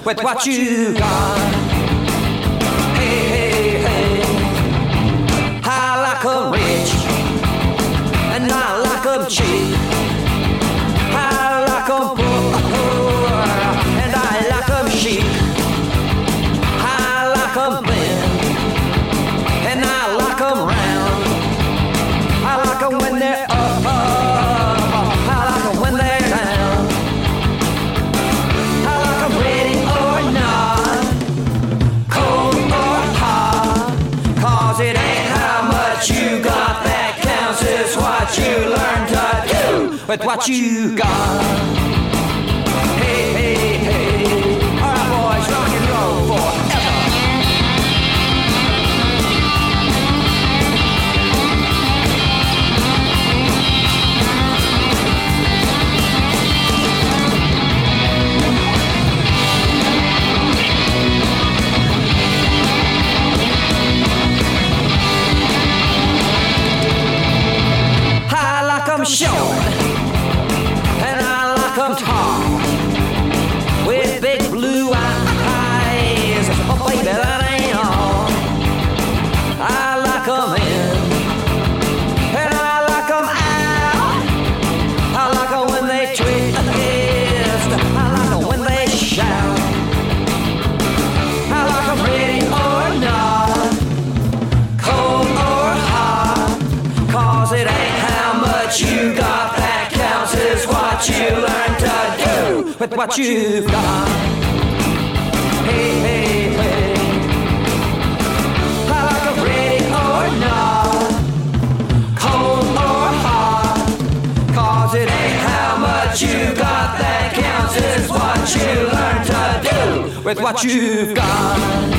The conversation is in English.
with what you got. Hey, hey, hey. I like 'em rich, and I like 'em cheap. I like 'em poor, and I like 'em chic. I like 'em thin, and I like 'em round. I like 'em when they're up, I like 'em when they're down. I like 'em ready or not, cold or hot, 'cause it ain't how much you got that counts, it's what you learn to do with what you got. Hey, hey, hey. All right, boys, rock and roll forever. I like 'em short, and I like 'em tall, with big blue eyes. Oh, baby, that ain't all. I like 'em in, and I like 'em out. I like 'em when they twist, I like 'em when they shout. I like 'em ready or not, cold or hot, 'cause it ain't how much you got that counts, is what you learn to do with what you've got. Hey, hey, hey. I like 'em ready or not, cold or hot, 'cause it ain't how much you got that counts, is what you learn to do with what you've got.